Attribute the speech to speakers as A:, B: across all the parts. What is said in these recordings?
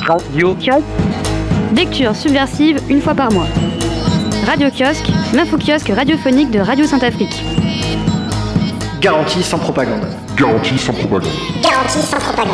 A: Radio Kiosque.
B: Lecture subversive une fois par mois. Radio Kiosque, l'info-kiosque radiophonique de Radio Saint-Afrique.
A: Garantie sans propagande.
C: Garantie sans propagande.
D: Garantie sans propagande.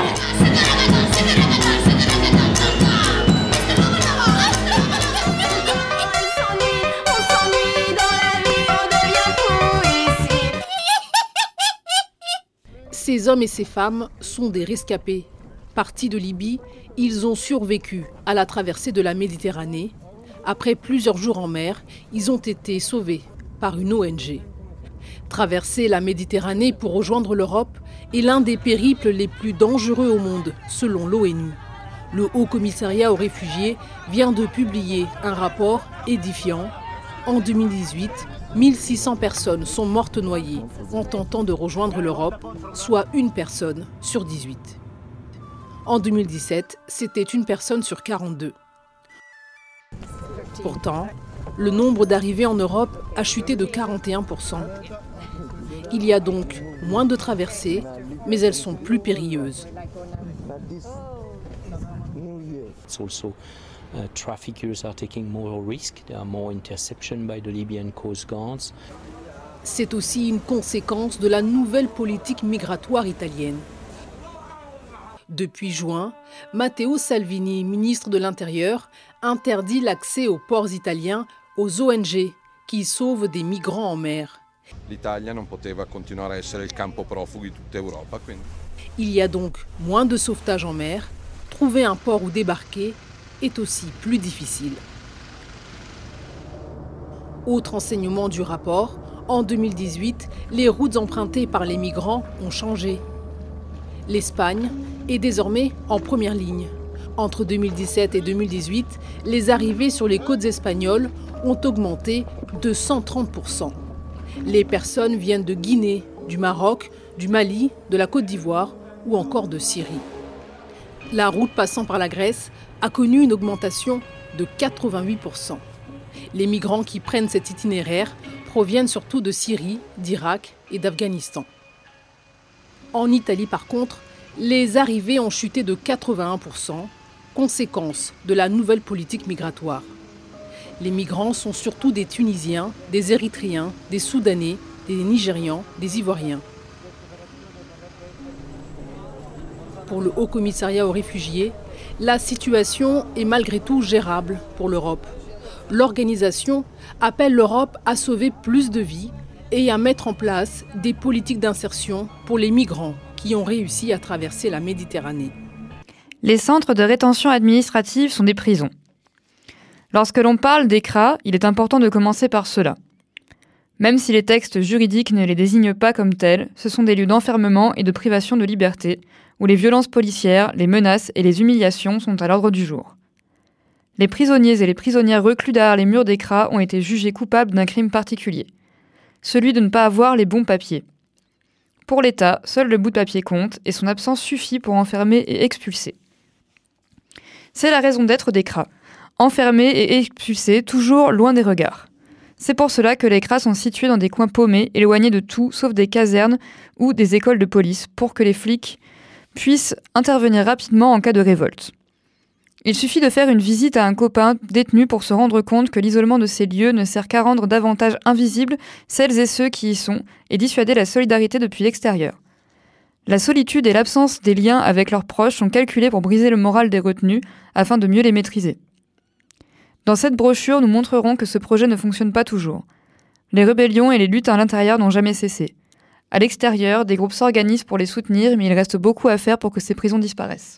E: Ces hommes et ces femmes sont des rescapés. Partis de Libye, ils ont survécu à la traversée de la Méditerranée. Après plusieurs jours en mer, ils ont été sauvés par une ONG. Traverser la Méditerranée pour rejoindre l'Europe est l'un des périples les plus dangereux au monde, selon l'ONU. Le Haut Commissariat aux réfugiés vient de publier un rapport édifiant. En 2018, 1600 personnes sont mortes noyées en tentant de rejoindre l'Europe, soit une personne sur 18. En 2017, c'était une personne sur 42. Pourtant, le nombre d'arrivées en Europe a chuté de 41%. Il y a donc moins de traversées, mais elles sont plus périlleuses.
F: Traffickers are taking more risks. There are more interceptions by the Libyan Coast Guards.
E: C'est aussi une conséquence de la nouvelle politique migratoire italienne. Depuis juin, Matteo Salvini, ministre de l'Intérieur, interdit l'accès aux ports italiens aux ONG qui sauvent des migrants en mer.
G: L'Italia non poteva continuare a essere il campo profughi di tutta Europa, quindi.
E: Il y a donc moins de sauvetage en mer. Trouver un port où débarquer est aussi plus difficile. Autre enseignement du rapport, en 2018, les routes empruntées par les migrants ont changé. L'Espagne est désormais en première ligne. Entre 2017 et 2018, les arrivées sur les côtes espagnoles ont augmenté de 130%. Les personnes viennent de Guinée, du Maroc, du Mali, de la Côte d'Ivoire ou encore de Syrie. La route passant par la Grèce a connu une augmentation de 88%. Les migrants qui prennent cet itinéraire proviennent surtout de Syrie, d'Irak et d'Afghanistan. En Italie, par contre, les arrivées ont chuté de 81%, conséquence de la nouvelle politique migratoire. Les migrants sont surtout des Tunisiens, des Érythréens, des Soudanais, des Nigérians, des Ivoiriens. Pour le Haut Commissariat aux réfugiés, la situation est malgré tout gérable pour l'Europe. L'organisation appelle l'Europe à sauver plus de vies et à mettre en place des politiques d'insertion pour les migrants qui ont réussi à traverser la Méditerranée.
H: Les centres de rétention administrative sont des prisons. Lorsque l'on parle d'ECRA, il est important de commencer par cela. Même si les textes juridiques ne les désignent pas comme tels, ce sont des lieux d'enfermement et de privation de liberté, où les violences policières, les menaces et les humiliations sont à l'ordre du jour. Les prisonniers et les prisonnières reclus derrière les murs d'ECRA ont été jugés coupables d'un crime particulier, celui de ne pas avoir les bons papiers. Pour l'État, seul le bout de papier compte et son absence suffit pour enfermer et expulser. C'est la raison d'être d'ECRA, enfermer et expulser toujours loin des regards. C'est pour cela que les CRA sont situés dans des coins paumés, éloignés de tout sauf des casernes ou des écoles de police, pour que les flics puissent intervenir rapidement en cas de révolte. Il suffit de faire une visite à un copain détenu pour se rendre compte que l'isolement de ces lieux ne sert qu'à rendre davantage invisibles celles et ceux qui y sont et dissuader la solidarité depuis l'extérieur. La solitude et l'absence des liens avec leurs proches sont calculés pour briser le moral des retenus afin de mieux les maîtriser. Dans cette brochure, nous montrerons que ce projet ne fonctionne pas toujours. Les rébellions et les luttes à l'intérieur n'ont jamais cessé. À l'extérieur, des groupes s'organisent pour les soutenir, mais il reste beaucoup à faire pour que ces prisons disparaissent.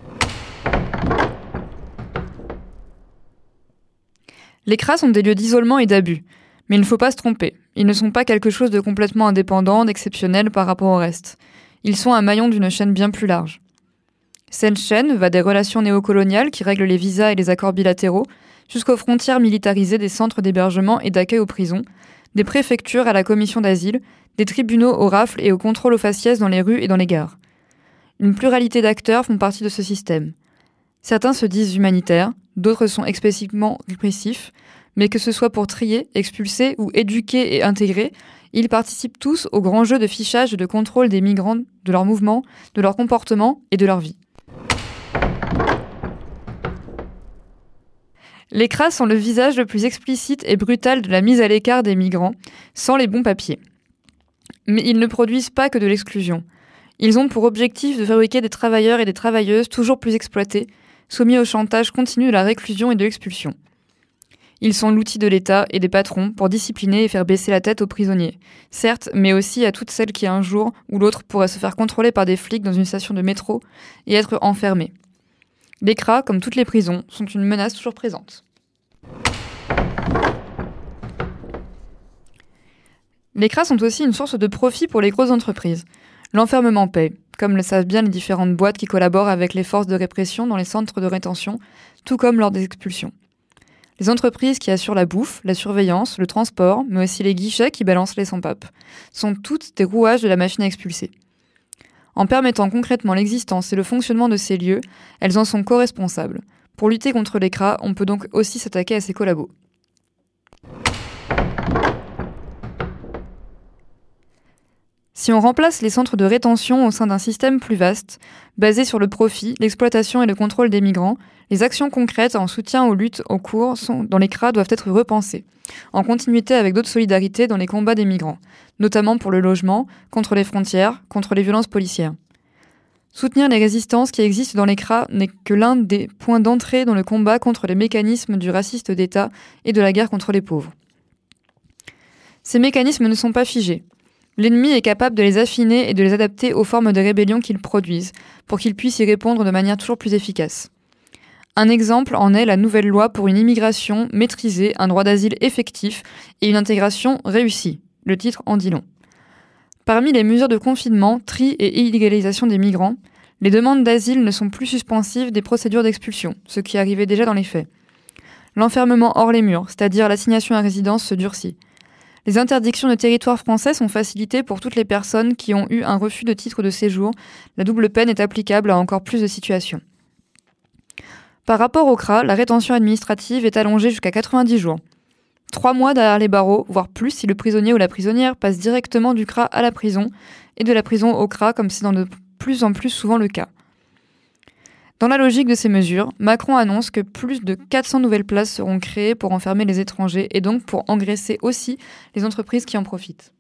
H: Les CRA sont des lieux d'isolement et d'abus. Mais il ne faut pas se tromper. Ils ne sont pas quelque chose de complètement indépendant, d'exceptionnel par rapport au reste. Ils sont un maillon d'une chaîne bien plus large. Cette chaîne va des relations néocoloniales qui règlent les visas et les accords bilatéraux, jusqu'aux frontières militarisées des centres d'hébergement et d'accueil aux prisons, des préfectures à la commission d'asile, des tribunaux aux rafles et aux contrôles aux faciès dans les rues et dans les gares. Une pluralité d'acteurs font partie de ce système. Certains se disent humanitaires, d'autres sont explicitement répressifs, mais que ce soit pour trier, expulser ou éduquer et intégrer, ils participent tous au grand jeu de fichage et de contrôle des migrants, de leurs mouvements, de leur comportement et de leur vie. Les CRA sont le visage le plus explicite et brutal de la mise à l'écart des migrants, sans les bons papiers. Mais ils ne produisent pas que de l'exclusion. Ils ont pour objectif de fabriquer des travailleurs et des travailleuses toujours plus exploités, soumis au chantage continu de la réclusion et de l'expulsion. Ils sont l'outil de l'État et des patrons pour discipliner et faire baisser la tête aux prisonniers, certes, mais aussi à toutes celles qui un jour ou l'autre pourraient se faire contrôler par des flics dans une station de métro et être enfermées. Les CRA, comme toutes les prisons, sont une menace toujours présente. Les CRA sont aussi une source de profit pour les grosses entreprises. L'enfermement paie, comme le savent bien les différentes boîtes qui collaborent avec les forces de répression dans les centres de rétention, tout comme lors des expulsions. Les entreprises qui assurent la bouffe, la surveillance, le transport, mais aussi les guichets qui balancent les sans-papes, sont toutes des rouages de la machine à expulser. En permettant concrètement l'existence et le fonctionnement de ces lieux, elles en sont co-responsables. Pour lutter contre les CRA, on peut donc aussi s'attaquer à ces collabos. Si on remplace les centres de rétention au sein d'un système plus vaste, basé sur le profit, l'exploitation et le contrôle des migrants, les actions concrètes en soutien aux luttes en cours dans les CRA doivent être repensées, en continuité avec d'autres solidarités dans les combats des migrants, notamment pour le logement, contre les frontières, contre les violences policières. Soutenir les résistances qui existent dans les CRA n'est que l'un des points d'entrée dans le combat contre les mécanismes du raciste d'État et de la guerre contre les pauvres. Ces mécanismes ne sont pas figés. L'ennemi est capable de les affiner et de les adapter aux formes de rébellion qu'ils produisent, pour qu'ils puissent y répondre de manière toujours plus efficace. Un exemple en est la nouvelle loi pour une immigration maîtrisée, un droit d'asile effectif et une intégration réussie. Le titre en dit long. Parmi les mesures de confinement, tri et illégalisation des migrants, les demandes d'asile ne sont plus suspensives des procédures d'expulsion, ce qui arrivait déjà dans les faits. L'enfermement hors les murs, c'est-à-dire l'assignation à résidence, se durcit. Les interdictions de territoire français sont facilitées pour toutes les personnes qui ont eu un refus de titre de séjour. La double peine est applicable à encore plus de situations. Par rapport au CRA, la rétention administrative est allongée jusqu'à 90 jours. 3 mois derrière les barreaux, voire plus si le prisonnier ou la prisonnière passe directement du CRA à la prison et de la prison au CRA, comme c'est de plus en plus souvent le cas. Dans la logique de ces mesures, Macron annonce que plus de 400 nouvelles places seront créées pour enfermer les étrangers et donc pour engraisser aussi les entreprises qui en profitent.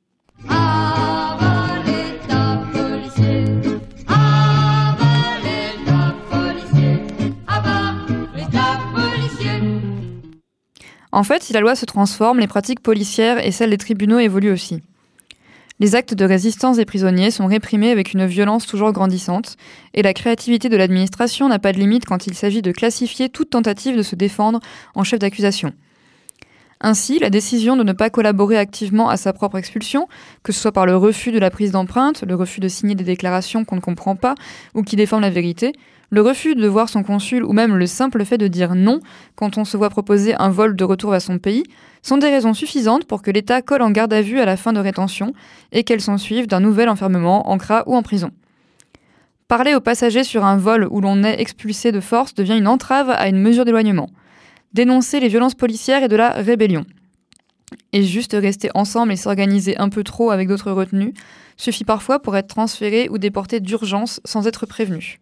H: En fait, si la loi se transforme, les pratiques policières et celles des tribunaux évoluent aussi. Les actes de résistance des prisonniers sont réprimés avec une violence toujours grandissante, et la créativité de l'administration n'a pas de limite quand il s'agit de classifier toute tentative de se défendre en chef d'accusation. Ainsi, la décision de ne pas collaborer activement à sa propre expulsion, que ce soit par le refus de la prise d'empreinte, le refus de signer des déclarations qu'on ne comprend pas ou qui déforment la vérité, le refus de voir son consul ou même le simple fait de dire non quand on se voit proposer un vol de retour à son pays, sont des raisons suffisantes pour que l'État colle en garde à vue à la fin de rétention et qu'elle s'ensuive d'un nouvel enfermement en CRA ou en prison. Parler aux passagers sur un vol où l'on est expulsé de force devient une entrave à une mesure d'éloignement. Dénoncer les violences policières est de la rébellion. Et juste rester ensemble et s'organiser un peu trop avec d'autres retenus suffit parfois pour être transféré ou déporté d'urgence sans être prévenu.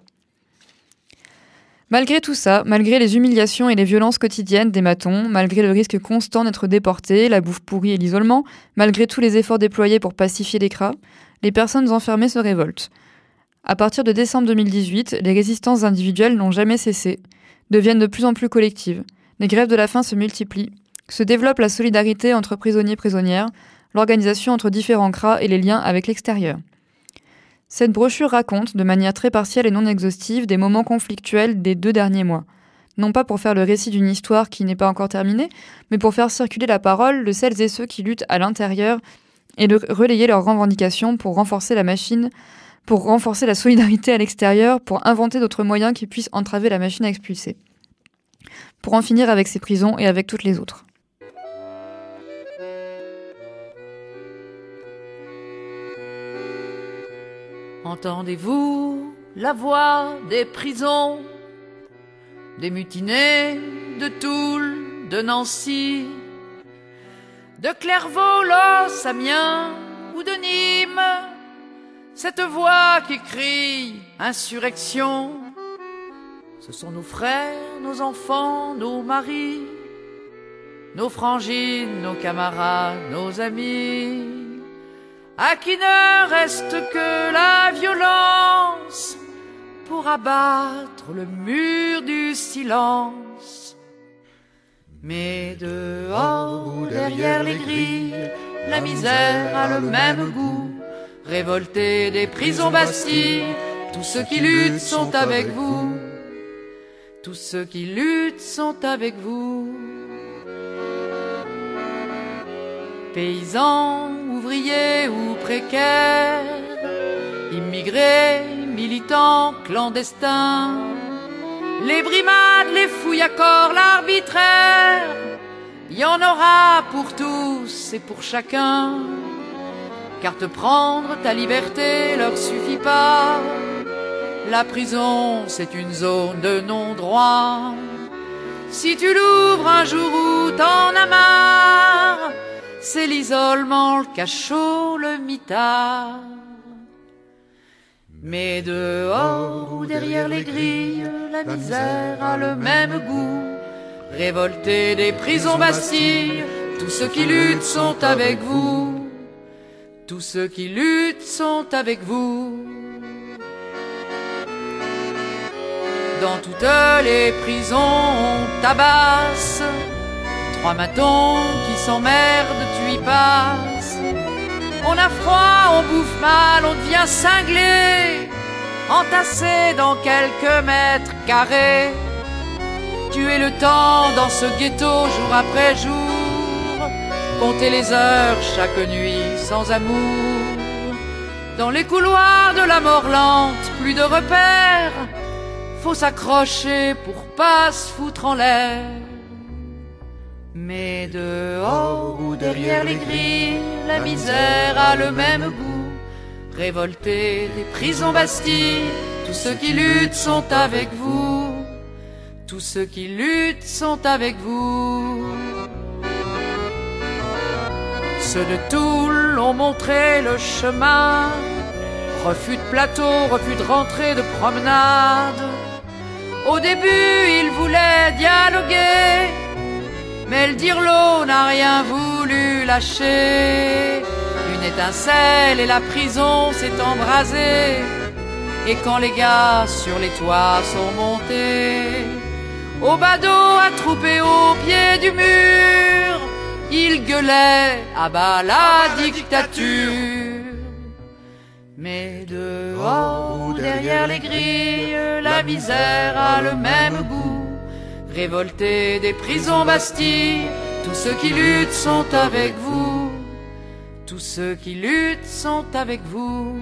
H: Malgré tout ça, malgré les humiliations et les violences quotidiennes des matons, malgré le risque constant d'être déporté, la bouffe pourrie et l'isolement, malgré tous les efforts déployés pour pacifier les CRA, les personnes enfermées se révoltent. À partir de décembre 2018, les résistances individuelles n'ont jamais cessé, deviennent de plus en plus collectives. Les grèves de la faim se multiplient, se développe la solidarité entre prisonniers et prisonnières, l'organisation entre différents CRA et les liens avec l'extérieur. Cette brochure raconte, de manière très partielle et non exhaustive, des moments conflictuels des 2 derniers mois. Non pas pour faire le récit d'une histoire qui n'est pas encore terminée, mais pour faire circuler la parole de celles et ceux qui luttent à l'intérieur et de relayer leurs revendications pour renforcer la machine, pour renforcer la solidarité à l'extérieur, pour inventer d'autres moyens qui puissent entraver la machine à expulser. Pour en finir avec ces prisons et avec toutes les autres.
C: Entendez-vous la voix des prisons, des mutinés de Toul, de Nancy, de Clairvaux, Los, Amiens ou de Nîmes, cette voix qui crie insurrection. Ce sont nos frères, nos enfants, nos maris nos frangines, nos camarades, nos amis, à qui ne reste que la violence pour abattre le mur du silence. Mais dehors ou derrière les grilles, la misère a le même goût. Révoltés des prisons Bastille, tous ceux qui luttent sont avec vous. Tous ceux qui luttent sont avec vous. Paysans, ouvriers ou précaires, immigrés, militants, clandestins, les brimades, les fouilles à corps, l'arbitraire, il y en aura pour tous et pour chacun, car te prendre ta liberté leur suffit pas. La prison, c'est une zone de non-droit. Si tu l'ouvres un jour où t'en as marre, c'est l'isolement, le cachot, le mitard. Mais dehors ou derrière les grilles, la misère a le même goût. Révoltés des prisons Bastille, tous ceux qui luttent sont avec vous. Tous ceux qui luttent sont avec vous. Dans toutes les prisons on tabasse, 3 matons qui s'emmerdent, tu y passes. On a froid, on bouffe mal, on devient cinglé, entassé dans quelques mètres carrés. Tuer le temps dans ce ghetto jour après jour, compter les heures chaque nuit sans amour. Dans les couloirs de la mort lente, plus de repères, faut s'accrocher pour pas se foutre en l'air. Mais dehors ou derrière les grilles, la misère a le même goût. Révoltés des prisons Bastille, tous ceux qui luttent sont avec vous. Tous ceux qui luttent sont avec vous. Ceux de Toul ont montré le chemin, refus de plateau, refus de rentrée, de promenade. Au début, ils voulaient dialoguer, mais le dirlo n'a rien voulu lâcher. Une étincelle et la prison s'est embrasée. Et quand les gars sur les toits sont montés, au badaud attroupé au pied du mur, ils gueulaient à bas la dictature. Mais dehors ou derrière les grilles, la misère a le même goût. Révoltés des prisons Bastille, tous ceux qui luttent sont avec vous. Tous ceux qui luttent sont avec vous.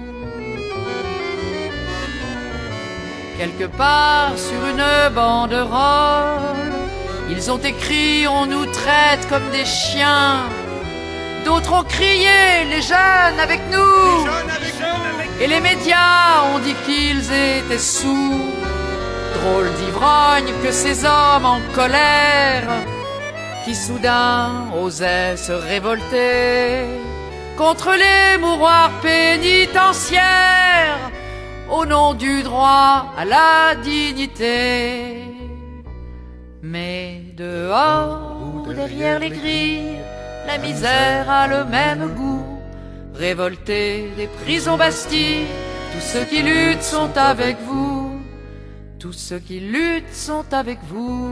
C: Quelque part sur une banderole, ils ont écrit « On nous traite comme des chiens ». D'autres ont crié « Les jeunes avec nous ». Et les médias ont dit qu'ils étaient sous. Drôle d'ivrogne que ces hommes en colère, qui soudain osaient se révolter contre les mouroirs pénitentiaires, au nom du droit à la dignité. Mais dehors ou derrière les grilles, la misère a le même goût. Révoltés des prisons Bastille, tous ceux qui luttent sont avec vous. Tous ceux qui luttent sont avec vous.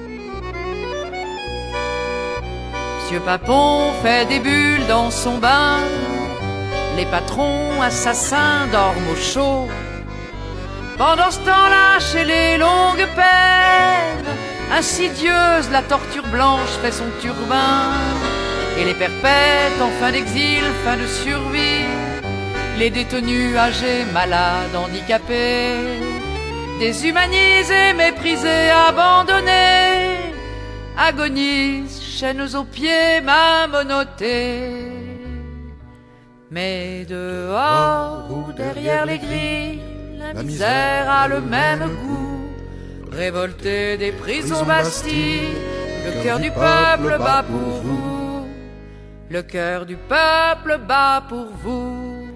C: Monsieur Papon fait des bulles dans son bain, les patrons assassins dorment au chaud. Pendant ce temps-là, chez les longues peines, insidieuse, la torture blanche fait son turbin. Et les perpètes en fin d'exil, fin de survie, les détenus âgés, malades, handicapés, déshumanisés, méprisés, abandonnés, agonisent, chaînes aux pieds, mains monottées. Mais dehors ou derrière les grilles, la misère a le même goût. Révoltés des prisons Bastille, le cœur du peuple bat pour vous. Le cœur du peuple bat pour vous.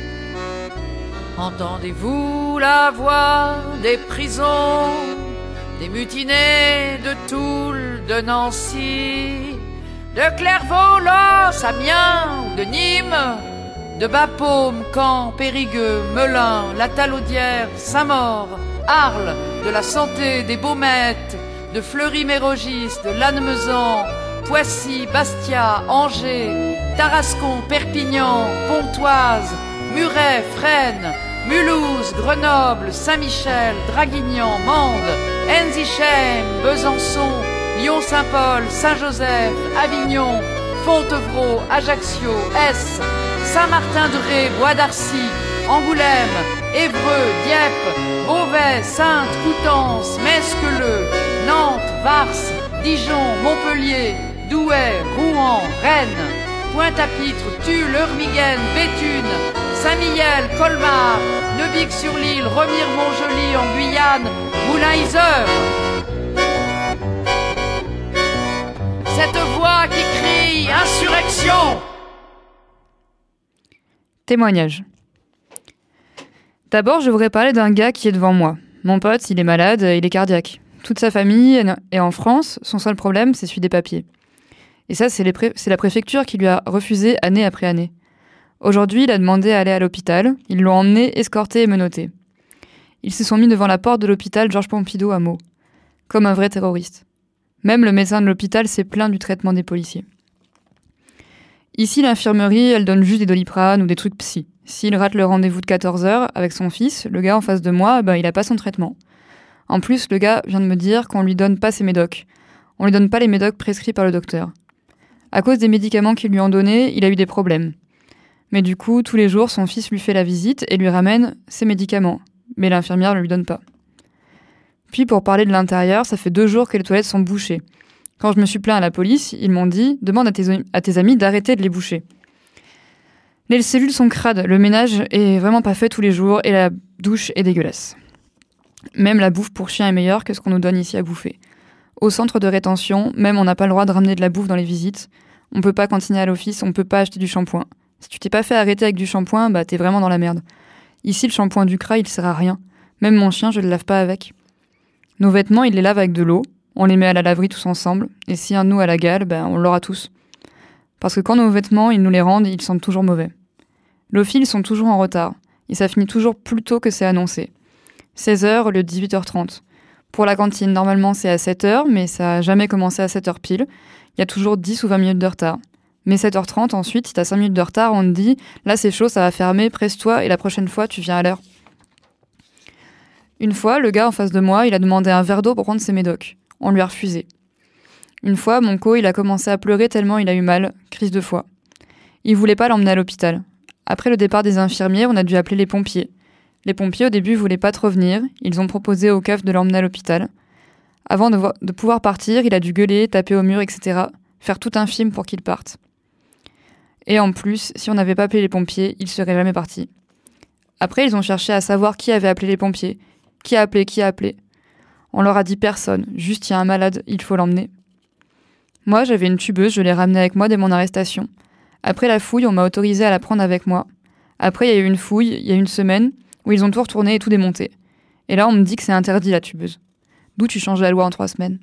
C: Entendez-vous la voix des prisons des mutinés de Toul, de Nancy, de Clairvaux, Los, Amiens ou de Nîmes, de Bapaume, Caen, Périgueux, Melun, la Talaudière, Saint-Maur, Arles, de la Santé, des Baumettes, de Fleury-Mérogis, de Lannemezan, Poissy, Bastia, Angers, Tarascon, Perpignan, Pontoise, Muret, Fresnes, Mulhouse, Grenoble, Saint-Michel, Draguignan, Mende, Enzisheim, Besançon, Lyon-Saint-Paul, Saint-Joseph, Avignon, Fontevraud, Ajaccio, Ess, Saint-Martin-de-Ré, Bois d'Arcy, Angoulême, Évreux, Dieppe, Beauvais, Saintes, Coutances, Mesqueleu, Nantes, Vars, Dijon, Montpellier, Douai, Rouen, Rennes, Pointe-à-Pitre, Tulle, Eurmiguen, Béthune, Saint-Mihiel, Colmar, Neuvic-sur-l'Île, Remire-Montjoly en Guyane, Moulin-Isère. Cette voix qui crie insurrection.
H: Témoignage. D'abord, je voudrais parler d'un gars qui est devant moi. Mon pote, il est malade, il est cardiaque. Toute sa famille est en France, son seul problème, c'est celui des papiers. Et ça, c'est la préfecture qui lui a refusé année après année. Aujourd'hui, il a demandé à aller à l'hôpital, ils l'ont emmené, escorté et menotté. Ils se sont mis devant la porte de l'hôpital Georges Pompidou à Meaux, comme un vrai terroriste. Même le médecin de l'hôpital s'est plaint du traitement des policiers. Ici, l'infirmerie, elle donne juste des Doliprane ou des trucs psy. S'il rate le rendez-vous de 14h avec son fils, le gars en face de moi, il a pas son traitement. En plus, le gars vient de me dire qu'on lui donne pas ses médocs. On lui donne pas les médocs prescrits par le docteur. À cause des médicaments qu'ils lui ont donnés, il a eu des problèmes. Mais du coup, tous les jours, son fils lui fait la visite et lui ramène ses médicaments. Mais l'infirmière ne lui donne pas. Puis, pour parler de l'intérieur, ça fait 2 jours que les toilettes sont bouchées. Quand je me suis plaint à la police, ils m'ont dit « Demande à tes amis d'arrêter de les boucher ». Les cellules sont crades, le ménage est vraiment pas fait tous les jours et la douche est dégueulasse. Même la bouffe pour chien est meilleure que ce qu'on nous donne ici à bouffer. Au centre de rétention, même on n'a pas le droit de ramener de la bouffe dans les visites. On peut pas cantiner à l'office, on peut pas acheter du shampoing. Si tu t'es pas fait arrêter avec du shampoing, t'es vraiment dans la merde. Ici, le shampoing du CRA, il sert à rien. Même mon chien, je le lave pas avec. Nos vêtements, il les lave avec de l'eau. On les met à la laverie tous ensemble. Et si un de nous a la gale, on l'aura tous. Parce que quand nos vêtements, ils nous les rendent, ils sentent toujours mauvais. L'OFI, ils sont toujours en retard. Et ça finit toujours plus tôt que c'est annoncé. 16h au lieu de 18h30. Pour la cantine, normalement, c'est à 7h, mais ça n'a jamais commencé à 7h pile. Il y a toujours 10 ou 20 minutes de retard. Mais 7h30, ensuite, si t'as 5 minutes de retard, on te dit « Là, c'est chaud, ça va fermer, presse-toi, et la prochaine fois, tu viens à l'heure. » Une fois, le gars en face de moi, il a demandé un verre d'eau pour prendre ses médocs. On lui a refusé. Une fois, mon co, il a commencé à pleurer tellement il a eu mal, crise de foie. Il voulait pas l'emmener à l'hôpital. Après le départ des infirmiers, on a dû appeler les pompiers. Les pompiers, au début, voulaient pas trop venir. Ils ont proposé au CAF de l'emmener à l'hôpital. Avant de pouvoir partir, il a dû gueuler, taper au mur, etc. Faire tout un film pour qu'il parte. Et en plus, si on n'avait pas appelé les pompiers, il serait jamais parti. Après, ils ont cherché à savoir qui avait appelé les pompiers. Qui a appelé. On leur a dit personne. Juste, il y a un malade, il faut l'emmener. Moi, j'avais une tubeuse, je l'ai ramenée avec moi dès mon arrestation. Après la fouille, on m'a autorisé à la prendre avec moi. Après, il y a eu une fouille, il y a 1 semaine, où ils ont tout retourné et tout démonté. Et là, on me dit que c'est interdit, la tubeuse. D'où tu changes la loi en 3 semaines.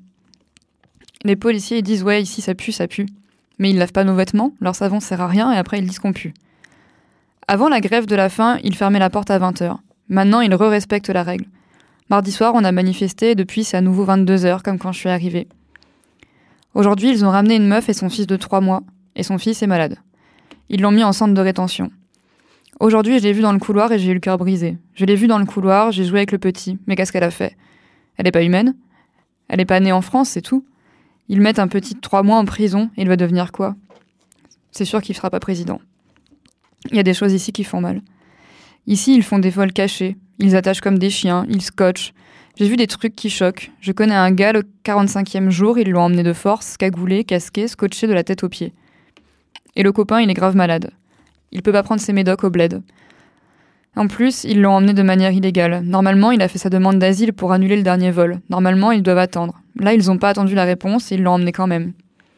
H: Les policiers, ils disent « Ouais, ici, ça pue. » Mais ils lavent pas nos vêtements, leur savon sert à rien, et après, ils disent qu'on pue. Avant la grève de la faim, ils fermaient la porte à 20h. Maintenant, ils respectent la règle. Mardi soir, on a manifesté, et depuis, c'est à nouveau 22h, comme quand je suis arrivée. Aujourd'hui, ils ont ramené une meuf et son fils de 3 mois, et son fils est malade. Ils l'ont mis en centre de rétention. Aujourd'hui, je l'ai vue dans le couloir et j'ai eu le cœur brisé. Je l'ai vue dans le couloir, j'ai joué avec le petit, mais qu'est-ce qu'elle a fait ? Elle est pas humaine ? Elle est pas née en France, c'est tout. Ils mettent un petit de 3 mois en prison, et il va devenir quoi ? C'est sûr qu'il sera pas président. Il y a des choses ici qui font mal. Ici, ils font des vols cachés. Ils attachent comme des chiens, ils scotchent. J'ai vu des trucs qui choquent. Je connais un gars, le 45e jour, ils l'ont emmené de force, cagoulé, casqué, scotché de la tête aux pieds. Et le copain, il est grave malade. Il peut pas prendre ses médocs au bled. En plus, ils l'ont emmené de manière illégale. Normalement, il a fait sa demande d'asile pour annuler le dernier vol. Normalement, ils doivent attendre. Là, ils ont pas attendu la réponse et ils l'ont emmené quand même.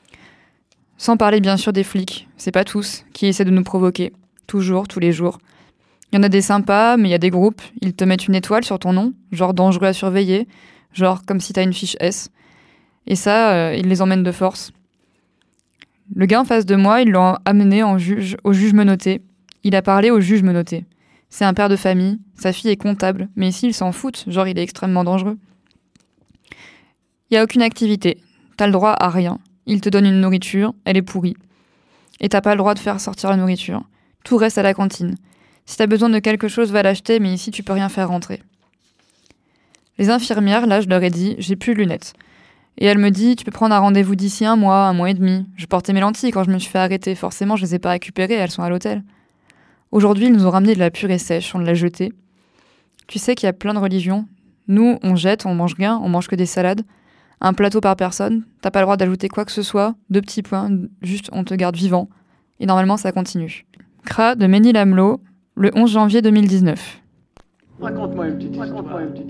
H: Sans parler bien sûr des flics, c'est pas tous, qui essaient de nous provoquer. Toujours, tous les jours. Il y en a des sympas, mais il y a des groupes, ils te mettent une étoile sur ton nom, genre dangereux à surveiller, genre comme si t'as une fiche S. Et ça, ils les emmènent de force. Le gars en face de moi, ils l'ont amené au juge menotté. Il a parlé au juge menotté. C'est un père de famille, sa fille est comptable, mais ici ils s'en foutent, genre il est extrêmement dangereux. Il n'y a aucune activité, t'as le droit à rien. Il te donne une nourriture, elle est pourrie. Et t'as pas le droit de faire sortir la nourriture. Tout reste à la cantine. Si t'as besoin de quelque chose, va l'acheter, mais ici tu peux rien faire rentrer. Les infirmières, là je leur ai dit, j'ai plus de lunettes. Et elle me dit, tu peux prendre un rendez-vous d'ici 1 mois et demi. Je portais mes lentilles quand je me suis fait arrêter, forcément je les ai pas récupérées, elles sont à l'hôtel. Aujourd'hui, ils nous ont ramené de la purée sèche, on l'a jetée. Tu sais qu'il y a plein de religions. Nous, on jette, on mange rien, on mange que des salades. Un plateau par personne, t'as pas le droit d'ajouter quoi que ce soit, 2 petits points, juste on te garde vivant. Et normalement, ça continue. CRA de Ménil-Amelot, le 11 janvier 2019.
A: Raconte-moi une petite histoire.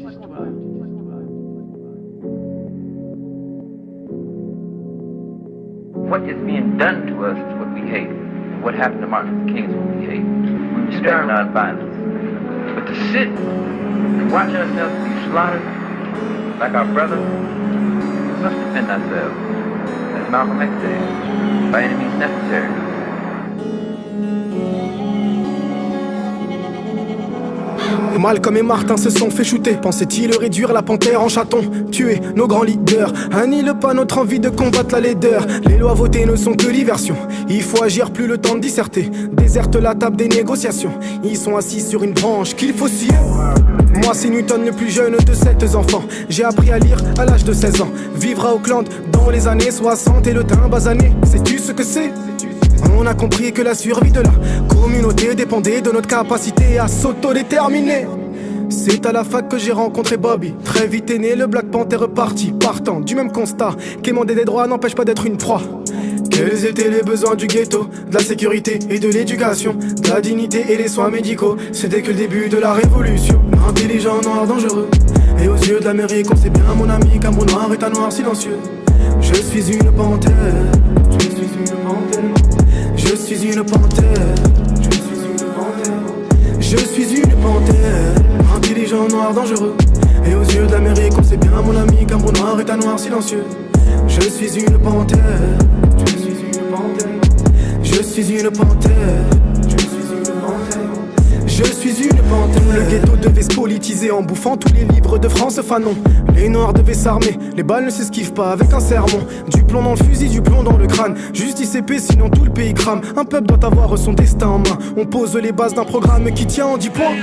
D: What is being done to us is what we hate. What happened to Martin Luther King is what we hate. We respect non-violence. But to sit and watch ourselves be slaughtered like our brothers, we must defend ourselves, as Malcolm X said, by any means necessary.
I: Malcolm et Martin se sont fait shooter. Pensait-il réduire la panthère en chaton? Tuer nos grands leaders, annihile pas notre envie de combattre la laideur. Les lois votées ne sont que diversion. Il faut agir, plus le temps de disserter. Déserte la table des négociations. Ils sont assis sur une branche qu'il faut scier. Moi c'est Newton, le plus jeune de 7 enfants. J'ai appris à lire à l'âge de 16 ans. Vivre à Auckland dans les années 60 et le teint basané. Sais-tu ce que c'est? On a compris que la survie de la communauté dépendait de notre capacité à s'autodéterminer. C'est à la fac que j'ai rencontré Bobby. Très vite est né le Black Panther reparti, partant du même constat qu'émander des droits n'empêche pas d'être une proie. Quels étaient les besoins du ghetto? De la sécurité et de l'éducation, de la dignité et les soins médicaux. C'était que le début de la révolution. Intelligent, noir, dangereux. Et aux yeux de l'Amérique, on sait bien mon ami qu'un bon noir est un noir silencieux. Je suis une panthère. Je suis une panthère. Je suis une panthère. Je suis une panthère. Je suis une panthère. Intelligent, noir, dangereux. Et aux yeux de l'Amérique, on sait bien mon ami qu'un bon noir est un noir silencieux. Je suis une panthère. Je suis une panthère. Je suis une panthère. Je suis une panthère. Je suis une panthère. Le ghetto devait se politiser en bouffant tous les livres de France Fanon. Les noirs devaient s'armer, les balles ne s'esquivent pas avec un sermon. Du plomb dans le fusil, du plomb dans le crâne. Justice épée, sinon tout le pays crame. Un peuple doit avoir son destin en main. On pose les bases d'un programme qui tient en 10 points.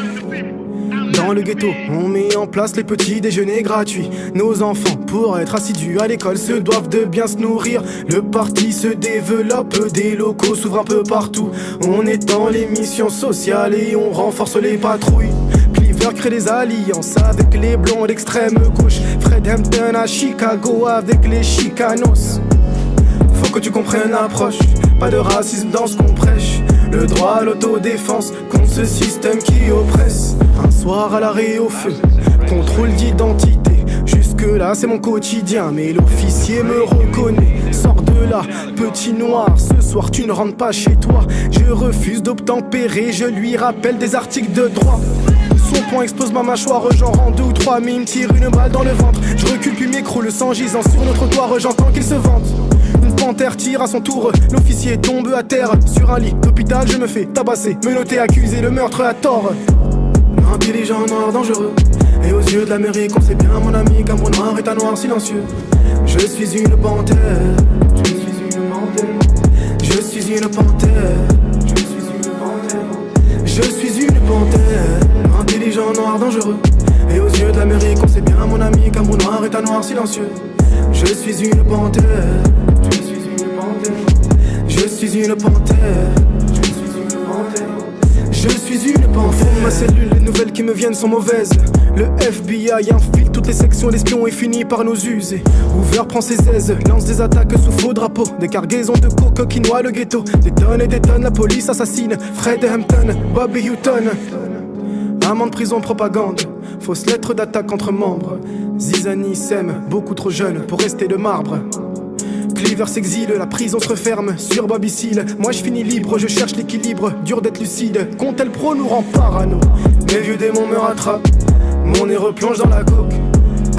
I: Dans le ghetto, on met en place les petits déjeuners gratuits. Nos enfants, pour être assidus à l'école, se doivent de bien se nourrir. Le parti se développe, des locaux s'ouvrent un peu partout. On étend les missions sociales et on renforce les patrouilles. Cleaver crée des alliances avec les blonds d'extrême gauche. Fred Hampton à Chicago avec les Chicanos. Faut que tu comprennes l'approche, pas de racisme dans ce qu'on prêche. Le droit à l'autodéfense contre ce système qui oppresse. Un soir à l'arrêt au feu, contrôle d'identité. Jusque là c'est mon quotidien, mais l'officier me reconnaît. Sors de là, petit noir, ce soir tu ne rentres pas chez toi. Je refuse d'obtempérer, je lui rappelle des articles de droit. Son poing explose ma mâchoire, j'en rends 2 ou 3, mais il me tire une balle dans le ventre. Je recule puis m'écroule sans gisant sur notre trottoir, j'entends qu'il se vante. Une panthère tire à son tour, l'officier tombe à terre. Sur un lit d'hôpital je me fais tabasser, menotté, accusé, le meurtre à tort. Intelligent, noir, dangereux. Et aux yeux de l'Amérique, on sait bien mon ami qu'un bon noir est un noir silencieux. Je suis une panthère. Je suis une panthère. Je suis une panthère. Je suis une panthère. Je suis une panthère. Intelligent, noir, dangereux. Et aux yeux de l'Amérique, on sait bien mon ami qu'un bon noir est un noir silencieux. Je suis une panthère. Je suis une panthère. Je suis une panthère. Je suis une panthère. Je suis une panthère. Ma cellule, les nouvelles qui me viennent sont mauvaises. Le FBI infiltre toutes les sections, l'espion est fini par nous user. Hoover prend ses aises, lance des attaques sous faux drapeau. Des cargaisons de coke qui noient le ghetto. Des tonnes et des tonnes, la police assassine Fred Hampton, Bobby Hutton. Un an de prison, propagande. Fausse lettre d'attaque entre membres. Zizani sème, beaucoup trop jeune pour rester de marbre. Cleaver s'exile, la prison se referme sur Bobby Seale. Moi je finis libre, je cherche l'équilibre. Dur d'être lucide, Contel Pro nous rend parano. Mes vieux démons me rattrapent, mon nez replonge dans la coke.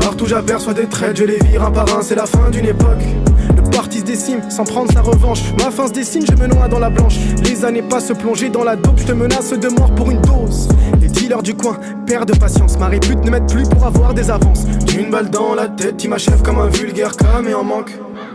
I: Partout j'aperçois des traits, je les vire un par un, c'est la fin d'une époque. Le parti se décime sans prendre sa revanche. Ma fin se dessine, je me noie dans la blanche. Les années passent se plonger dans la dope, je te menace de mort pour une dose. Les dealers du coin perdent de patience, ma répute ne m'aide plus pour avoir des avances. Une balle dans la tête, qui m'achève comme un vulgaire cam et en manque.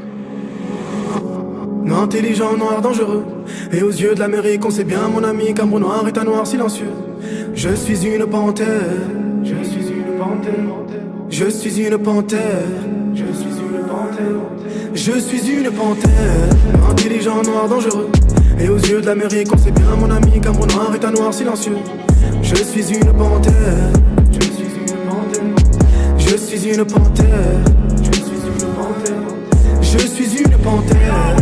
I: Intelligent, noir, dangereux. Et aux yeux de l'Amérique, on sait bien, mon ami, qu'un noir est un noir silencieux. Je suis une panthère. Je suis une panthère. Je suis une panthère. Je suis une panthère. Je suis une panthère. Intelligent, noir, dangereux. Et aux yeux de l'Amérique, on sait bien, mon ami, qu'un noir est un noir silencieux. Je suis une panthère. Je suis une panthère. Je suis une panthère. Je suis une panthère. Je suis une panthère.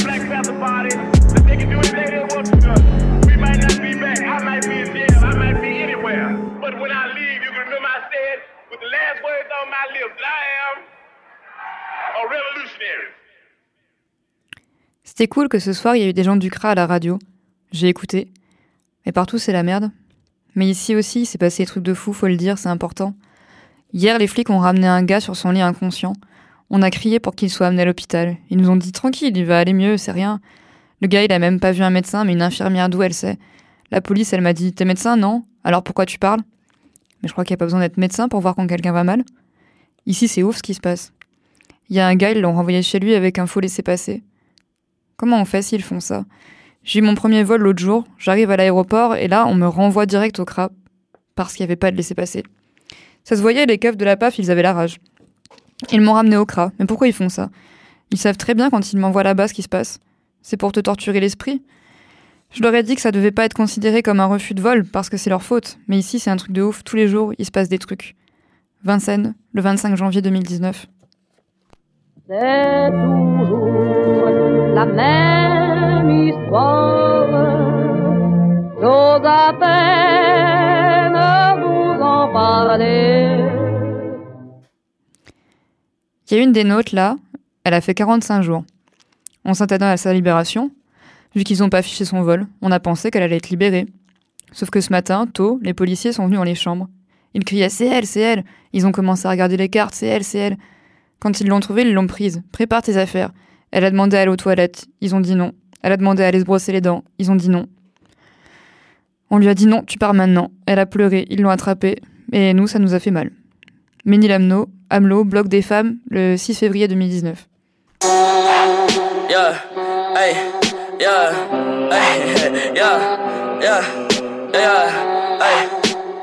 H: C'était cool que ce soir il y a eu des gens du CRA à la radio. J'ai écouté. Mais partout c'est la merde. Mais ici aussi il s'est passé des trucs de fou, faut le dire, c'est important. Hier les flics ont ramené un gars sur son lit inconscient. On a crié pour qu'il soit amené à l'hôpital. Ils nous ont dit tranquille, il va aller mieux, c'est rien. Le gars il a même pas vu un médecin mais une infirmière, d'où elle sait. La police elle m'a dit t'es médecin non ? Alors pourquoi tu parles ? Mais je crois qu'il n'y a pas besoin d'être médecin pour voir quand quelqu'un va mal. Ici c'est ouf ce qui se passe. Il y a un gars, ils l'ont renvoyé chez lui avec un faux laissez-passer. Comment on fait s'ils font ça ? J'ai eu mon premier vol l'autre jour, j'arrive à l'aéroport et là on me renvoie direct au CRA parce qu'il n'y avait pas de laissez-passer. Ça se voyait, les keufs de la PAF, ils avaient la rage. Ils m'ont ramené au CRA, mais pourquoi ils font ça ? Ils savent très bien quand ils m'envoient là-bas ce qui se passe. C'est pour te torturer l'esprit. Je leur ai dit que ça devait pas être considéré comme un refus de vol parce que c'est leur faute, mais ici c'est un truc de ouf, tous les jours il se passe des trucs. Vincennes, le 25 janvier 2019.
J: C'est toujours la même histoire. J'ose à peine vous en parler.
H: Il y a une des nôtres là, elle a fait 45 jours. On s'attendait à sa libération. Vu qu'ils n'ont pas affiché son vol, on a pensé qu'elle allait être libérée. Sauf que ce matin, tôt, les policiers sont venus dans les chambres. Ils criaient « C'est elle, c'est elle !» Ils ont commencé à regarder les cartes « C'est elle, c'est elle !» Quand ils l'ont trouvée, ils l'ont prise. « Prépare tes affaires !» Elle a demandé à aller aux toilettes. Ils ont dit non. Elle a demandé à aller se brosser les dents. Ils ont dit non. On lui a dit non, tu pars maintenant. Elle a pleuré, ils l'ont attrapée. Et nous, ça nous a fait mal. Ménil Amelot, Bloc des femmes, le 6 février 2019.
K: Yeah, hey, yeah, hey, yeah, yeah, yeah, hey.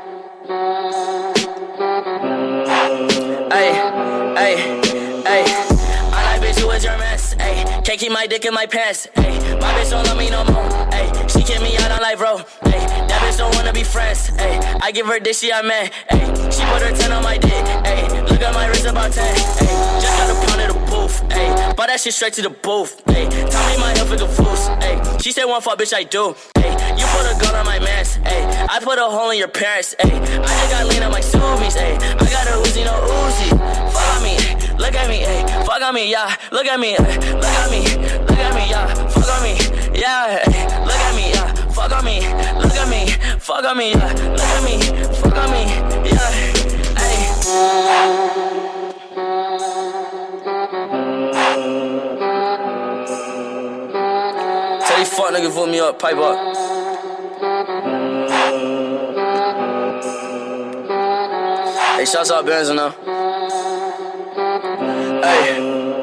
K: Hey, hey, hey. I like bitch, who is your mess? Hey, can't keep my dick in my pants. Hey, my bitch don't love me no more. Hey, she kick me out on live road. Hey, that bitch don't wanna be friends. Hey, I give her this, she a man. Hey, she put her 10 on my dick. Hey, look at my wrist about 10. Hey, just got a pound of the booth. Hey, bought that shit straight to the booth. Hey, tell me my health is a fool's. Hey, she said one fuck, bitch, I do. Hey, you put a gun on my mans. Hey, I put a hole in your parents. Hey, I just got lean on my Subies. Hey, I got a Uzi, no Uzi. Fuck on me, look at me, hey, fuck on me, yeah. Look at me, look at me, look at me, yeah. Fuck on me, yeah. Hey, look at me, yeah. Fuck on me, look at me, fuck on me, yeah. Look at me, fuck on me, yeah. Hey. Tell these fuck niggas vote me up, pipe up. Hey, shouts out Benz now. Hey.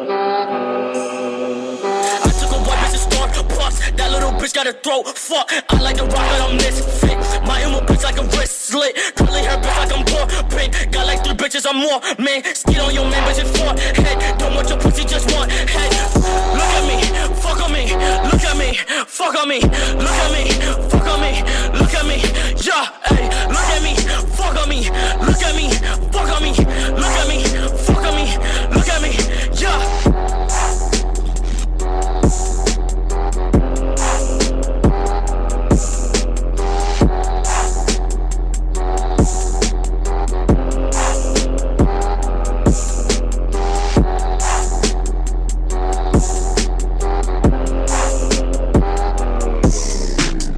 K: I took a white bitch to Starbucks. That little bitch got a throat. Fuck, I like the rock, but I'm misfit. My emo bitch like a wrist slit. Curly hair bitch like I'm born pink. Got like 3 bitches, I'm more man. Skid on your man, bitch, it's 4 head. Don't want your pussy, just one head. Look at me, fuck on me. Look at me, fuck on me. Look at me, fuck on me. Look at me, yeah, hey. Look at me, fuck on me. Look at me, fuck on me. Look at me, fuck on me. Look at me, yeah.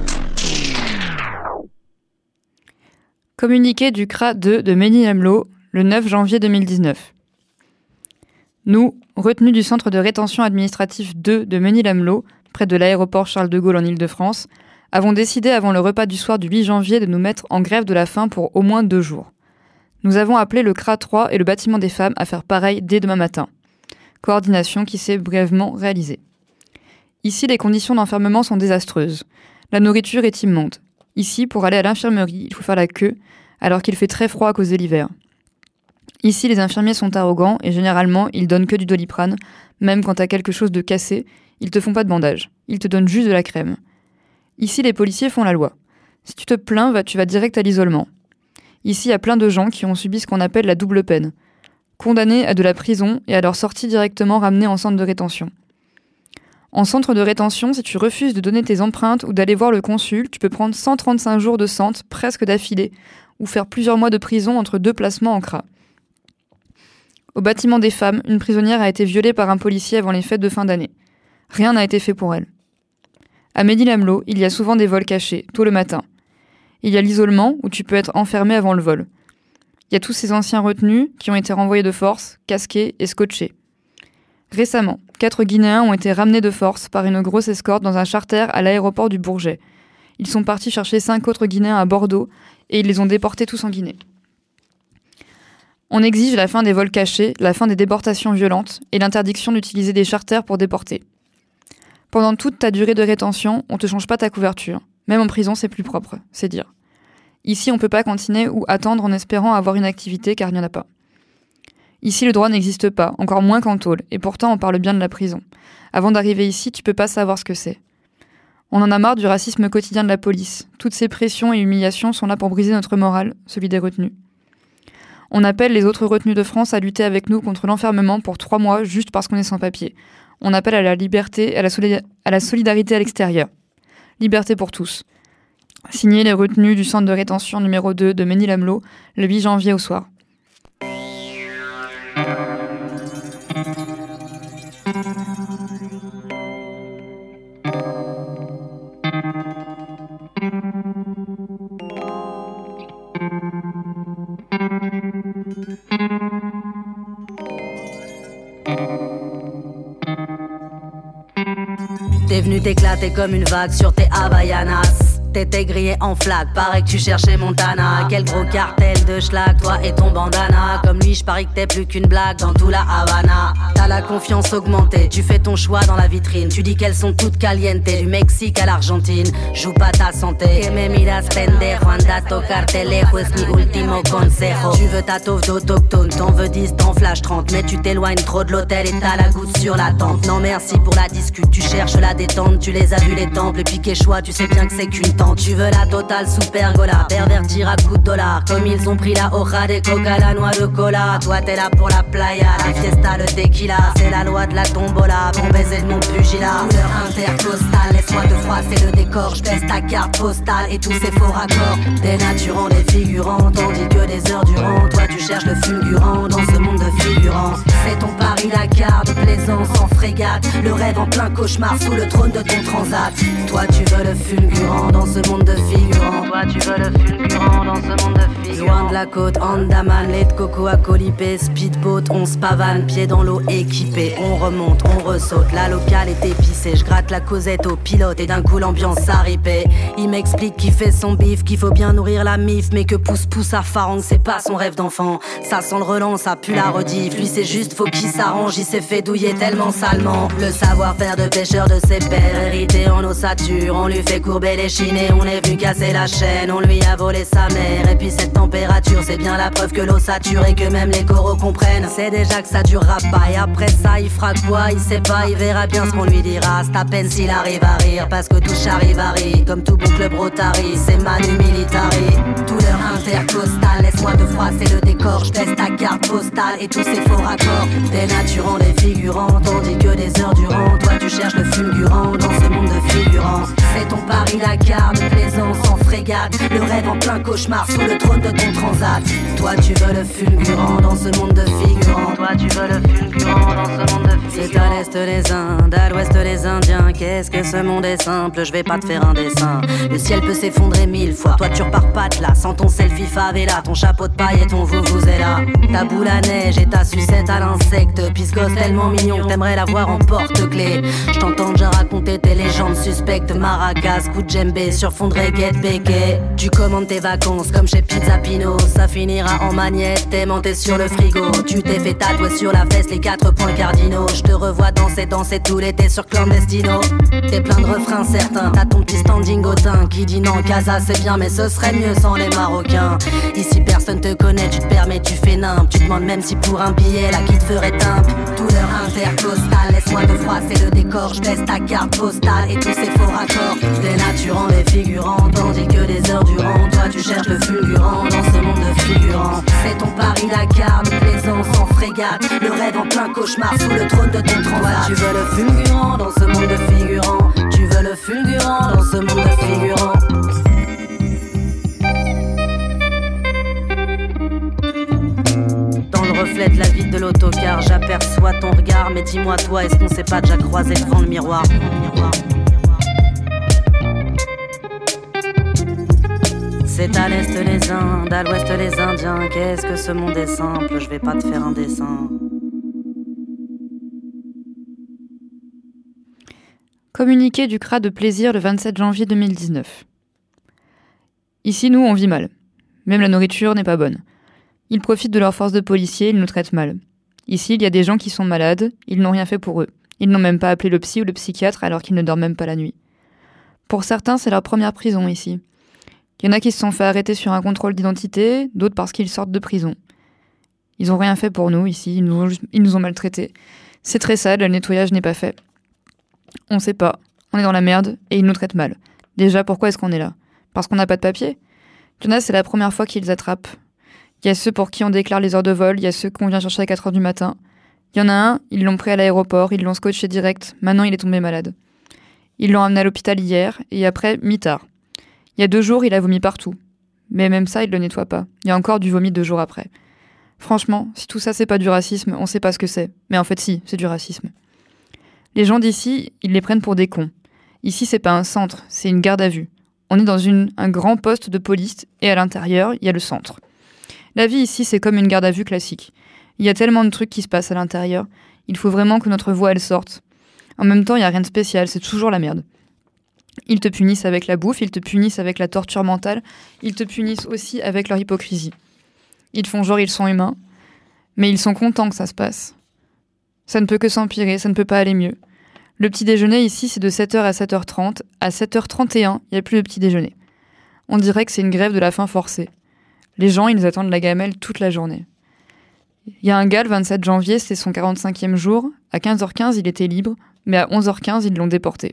H: Communiqué du CRA 2 de Ménil Amelot, le 9 janvier 2019. Nous, retenus du centre de rétention administratif 2 de Mesnil-Amelot, près de l'aéroport Charles de Gaulle en Île-de-France, avons décidé avant le repas du soir du 8 janvier de nous mettre en grève de la faim pour au moins 2 jours. Nous avons appelé le CRA 3 et le bâtiment des femmes à faire pareil dès demain matin. Coordination qui s'est brièvement réalisée. Ici, les conditions d'enfermement sont désastreuses. La nourriture est immonde. Ici, pour aller à l'infirmerie, il faut faire la queue, alors qu'il fait très froid à cause de l'hiver. Ici, les infirmiers sont arrogants et généralement, ils donnent que du Doliprane. Même quand t'as quelque chose de cassé, ils te font pas de bandage. Ils te donnent juste de la crème. Ici, les policiers font la loi. Si tu te plains, tu vas direct à l'isolement. Ici, il y a plein de gens qui ont subi ce qu'on appelle la double peine. Condamnés à de la prison et à leur sortie directement ramenés en centre de rétention. En centre de rétention, si tu refuses de donner tes empreintes ou d'aller voir le consul, tu peux prendre 135 jours de centre presque d'affilée ou faire plusieurs mois de prison entre 2 placements en CRA. Au bâtiment des femmes, une prisonnière a été violée par un policier avant les fêtes de fin d'année. Rien n'a été fait pour elle. À Mesnil-Amelot, il y a souvent des vols cachés, tôt le matin. Il y a l'isolement, où tu peux être enfermé avant le vol. Il y a tous ces anciens retenus qui ont été renvoyés de force, casqués et scotchés. Récemment, 4 Guinéens ont été ramenés de force par une grosse escorte dans un charter à l'aéroport du Bourget. Ils sont partis chercher 5 autres Guinéens à Bordeaux et ils les ont déportés tous en Guinée. On exige la fin des vols cachés, la fin des déportations violentes et l'interdiction d'utiliser des charters pour déporter. Pendant toute ta durée de rétention, on ne te change pas ta couverture. Même en prison, c'est plus propre, c'est dire. Ici, on ne peut pas cantiner ou attendre en espérant avoir une activité car il n'y en a pas. Ici, le droit n'existe pas, encore moins qu'en tôle, et pourtant on parle bien de la prison. Avant d'arriver ici, tu peux pas savoir ce que c'est. On en a marre du racisme quotidien de la police. Toutes ces pressions et humiliations sont là pour briser notre morale, celui des retenus. On appelle les autres retenus de France à lutter avec nous contre l'enfermement pour 3 mois juste parce qu'on est sans papier. On appelle à la liberté et à la solidarité à l'extérieur. Liberté pour tous. Signé les retenus du centre de rétention numéro 2 de Mesnil-Amelot, le 8 janvier au soir.
L: T'es venu t'éclater comme une vague sur tes Havaianas. T'étais grillé en flag, paraît que tu cherchais Montana. Quel gros cartel de schlag, toi et ton bandana. Comme lui, j'parie que t'es plus qu'une blague dans tout la Havana. T'as la confiance augmentée, tu fais ton choix dans la vitrine. Tu dis qu'elles sont toutes calientes, du Mexique à l'Argentine. Joue pas ta santé. Que me miras pendejo, anda tocarte lejos, es mi ultimo consejo. Tu veux ta taufe d'autochtone, t'en veux 10, t'en flash 30. Mais tu t'éloignes trop de l'hôtel et t'as la goutte sur la tente. Non merci pour la discute, tu cherches la détente. Tu les as vus les temples, puis Quechua, tu sais bien que c'est qu'une tente. Tu veux la totale sous pergola, pervertir à coups de dollars. Comme ils ont pris la hoja de coca, la noix de cola. Toi t'es là pour la playa, la fiesta, le tequila. C'est la loi de la tombola, bon baiser de mon pugilat. Couleur intercostale, laisse-moi te froisser le décor. J'baisse ta carte postale et tous ces faux raccords. Dénaturant des figurants, tandis que des heures durant toi tu cherches le fulgurant dans ce monde de figurants. C'est ton Paris-Dakar de plaisance en frégate. Le rêve en plein cauchemar sous le trône de ton transat. Toi tu veux le fulgurant dans ce monde de figurants. Toi tu veux le fulgurant dans ce monde de figurants. Loin de la côte, Andaman, lait de coco à colipé. Speedboat, on se pavane, pieds dans l'eau équipés. On remonte, on ressaute, la locale est épicée. Je gratte la causette au pilote et d'un coup l'ambiance s'arripée. Il m'explique qu'il fait son bif, qu'il faut bien nourrir la mif. Mais que pousse à Farang, c'est pas son rêve d'enfant. Ça sent le relance, ça pue la rediff. Lui c'est juste, faut qu'il s'arrange, il s'est fait douiller tellement salement. Le savoir-faire de pêcheur de ses pères, hérité en ossature. On lui fait courber les chines et on est venu casser la chaîne. On lui a volé sa mère et puis cette température, c'est bien la preuve que l'eau sature et que même les coraux comprennent. C'est déjà que ça durera pas et après ça il fera quoi? Il sait pas, il verra bien ce qu'on lui dira. C'est à peine s'il arrive à rire parce que tout charivari. Comme tout bon club Rotary, c'est Manu Militari. Douleur intercostale, laisse-moi te froisser le décor. J'baisse ta carte postale et tous ces faux raccords. Dénaturant des figurants, tandis que des heures durant toi tu cherches le fulgurant dans ce monde de figurants. C'est ton Paris-Dakar de plaisance en fréquence. frégate. Le rêve en plein cauchemar sous le trône de ton transat. Toi tu veux le fulgurant dans ce monde de figurants. Toi tu veux le fulgurant dans ce monde de figurants. C'est à l'est les Indes, à l'ouest les Indiens. Qu'est-ce que ce monde est simple, je vais pas te faire un dessin. Le ciel peut s'effondrer 1000 fois. Toi tu repars pas de là, sans ton selfie favela, ton chapeau de paille et ton vuvuzela. Ta boule à neige et ta sucette à l'insecte. Pis ce gosse tellement mignon que t'aimerais l'avoir en porte-clés. Je t'entends déjà raconter tes légendes suspectes. Maracas, coup de djembé sur fond de reggae béquet. Tu commandes tes vacances comme chez Pizza Pino. Ça finira en magnette, aimanté sur le frigo. Tu t'es fait tatouer sur la fesse les 4 points cardinaux. Je te revois danser tout l'été sur Clandestino. T'es plein de refrains certains, t'as ton petit standing hautain qui dit non, Casa c'est bien mais ce serait mieux sans les Marocains. Ici personne te connaît, tu te permets, tu fais nimp. Tu demandes même si pour un billet la qui te ferait timbre. Douleur intercostale, laisse-moi te froisser le décor. Je baisse ta carte postale et tous ces faux raccords. Dénaturant les figurants, tandis que des heures durant toi tu cherches le fulgurant dans ce monde de figurants. C'est ton Paris-Dakar, de plaisance en frégate. Le rêve en plein cauchemar sous le trône de ton transat. Tu veux le fulgurant dans ce monde de figurants. Tu veux le fulgurant dans ce monde de figurants. Dans le reflet de la vitre de l'autocar, j'aperçois ton regard. Mais dis-moi toi, est-ce qu'on s'est pas déjà croisé devant le miroir? C'est à l'est les Indes, à l'ouest les Indiens. Qu'est-ce que ce monde est simple, je vais pas te faire un dessin.
H: Communiqué du CRA de Plaisir le 27 janvier 2019. Ici, nous, on vit mal. Même la nourriture n'est pas bonne. Ils profitent de leur force de policiers, ils nous traitent mal. Ici, il y a des gens qui sont malades, ils n'ont rien fait pour eux. Ils n'ont même pas appelé le psy ou le psychiatre alors qu'ils ne dorment même pas la nuit. Pour certains, c'est leur première prison ici. Il y en a qui se sont fait arrêter sur un contrôle d'identité, d'autres parce qu'ils sortent de prison. Ils n'ont rien fait pour nous ici, ils nous ont maltraités. C'est très sale, le nettoyage n'est pas fait. On sait pas, on est dans la merde et ils nous traitent mal. Déjà, pourquoi est-ce qu'on est là? Parce qu'on n'a pas de papier? Il y en a, c'est la première fois qu'ils attrapent. Il y a ceux pour qui on déclare les heures de vol, il y a ceux qu'on vient chercher à 4h du matin. Il y en a un, ils l'ont pris à l'aéroport, ils l'ont scotché direct, maintenant il est tombé malade. Ils l'ont amené à l'hôpital hier, et après, mi-tard. Il y a 2 jours, il a vomi partout. Mais même ça, il le nettoie pas. Il y a encore du vomi 2 jours après. Franchement, si tout ça c'est pas du racisme, on sait pas ce que c'est. Mais en fait si, c'est du racisme. Les gens d'ici, ils les prennent pour des cons. Ici, c'est pas un centre, c'est une garde à vue. On est dans un grand poste de police, et à l'intérieur, il y a le centre. La vie ici, c'est comme une garde à vue classique. Il y a tellement de trucs qui se passent à l'intérieur. Il faut vraiment que notre voix, elle sorte. En même temps, il n'y a rien de spécial, c'est toujours la merde. Ils te punissent avec la bouffe, ils te punissent avec la torture mentale, ils te punissent aussi avec leur hypocrisie. Ils font genre ils sont humains, mais ils sont contents que ça se passe. Ça ne peut que s'empirer, ça ne peut pas aller mieux. Le petit déjeuner ici, c'est de 7h à 7h30. À 7h31, il n'y a plus de petit déjeuner. On dirait que c'est une grève de la faim forcée. Les gens, ils attendent la gamelle toute la journée. Il y a un gars, le 27 janvier, c'est son 45e jour. À 15h15, il était libre, mais à 11h15, ils l'ont déporté.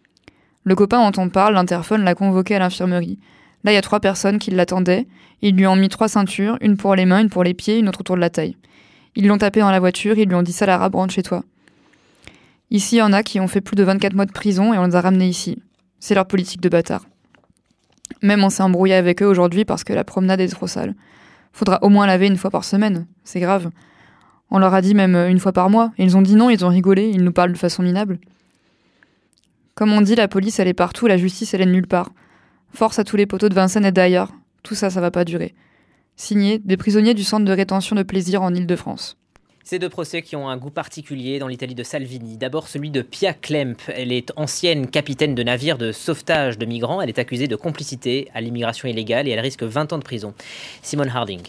H: Le copain dont on parle, l'interphone l'a convoqué à l'infirmerie. Là, il y a 3 personnes qui l'attendaient. Ils lui ont mis 3 ceintures, une pour les mains, une pour les pieds, une autre autour de la taille. Ils l'ont tapé dans la voiture, ils lui ont dit « Sale arabe, rentre chez toi ». Ici, il y en a qui ont fait plus de 24 mois de prison et on les a ramenés ici. C'est leur politique de bâtard. Même on s'est embrouillé avec eux aujourd'hui parce que la promenade est trop sale. Faudra au moins laver 1 fois par semaine, c'est grave. On leur a dit même 1 fois par mois, et ils ont dit non, ils ont rigolé, ils nous parlent de façon minable. Comme on dit, la police elle est partout, la justice elle est nulle part. Force à tous les poteaux de Vincennes et d'ailleurs, tout ça, ça va pas durer. Signé, des prisonniers du centre de rétention de Plaisir en Île-de-France.
M: Ces 2 procès qui ont un goût particulier dans l'Italie de Salvini. D'abord celui de Pia Klemp. Elle est ancienne capitaine de navire de sauvetage de migrants. Elle est accusée de complicité à l'immigration illégale et elle risque 20 ans de prison. Simone Harding.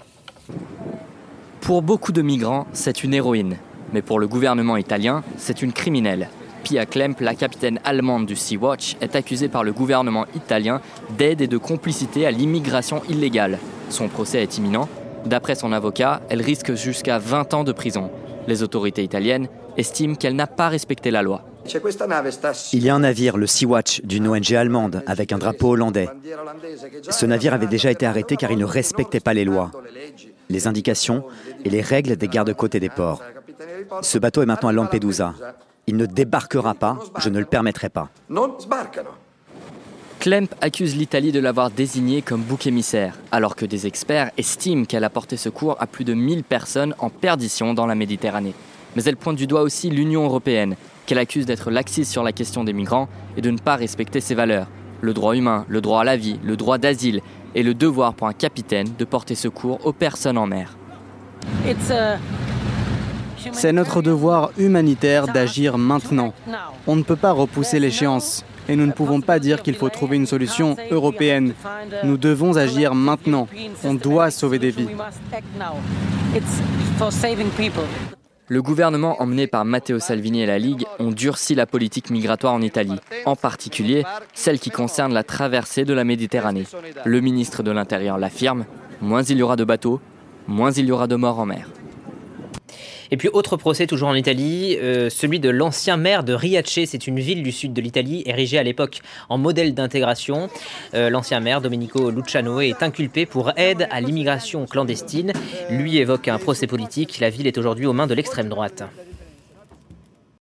N: Pour beaucoup de migrants, c'est une héroïne. Mais pour le gouvernement italien, c'est une criminelle. Pia Klemp, la capitaine allemande du Sea-Watch, est accusée par le gouvernement italien d'aide et de complicité à l'immigration illégale. Son procès est imminent. D'après son avocat, elle risque jusqu'à 20 ans de prison. Les autorités italiennes estiment qu'elle n'a pas respecté la loi.
O: Il y a un navire, le Sea-Watch, d'une ONG allemande, avec un drapeau hollandais. Ce navire avait déjà été arrêté car il ne respectait pas les lois, les indications et les règles des gardes-côtes et des ports. Ce bateau est maintenant à Lampedusa. Il ne débarquera pas, je ne le permettrai pas.
N: Klemp accuse l'Italie de l'avoir désignée comme bouc émissaire, alors que des experts estiment qu'elle a porté secours à plus de 1000 personnes en perdition dans la Méditerranée. Mais elle pointe du doigt aussi l'Union européenne, qu'elle accuse d'être laxiste sur la question des migrants et de ne pas respecter ses valeurs. Le droit humain, le droit à la vie, le droit d'asile et le devoir pour un capitaine de porter secours aux personnes en mer.
P: C'est notre devoir humanitaire d'agir maintenant. On ne peut pas repousser l'échéance. Et nous ne pouvons pas dire qu'il faut trouver une solution européenne. Nous devons agir maintenant. On doit sauver des vies.
N: Le gouvernement emmené par Matteo Salvini et la Ligue ont durci la politique migratoire en Italie, en particulier celle qui concerne la traversée de la Méditerranée. Le ministre de l'Intérieur l'affirme, moins il y aura de bateaux, moins il y aura de morts en mer.
M: Et puis autre procès toujours en Italie, celui de l'ancien maire de Riace, c'est une ville du sud de l'Italie érigée à l'époque en modèle d'intégration. L'ancien maire Domenico Luciano est inculpé pour aide à l'immigration clandestine. Lui évoque un procès politique, la ville est aujourd'hui aux mains de l'extrême droite.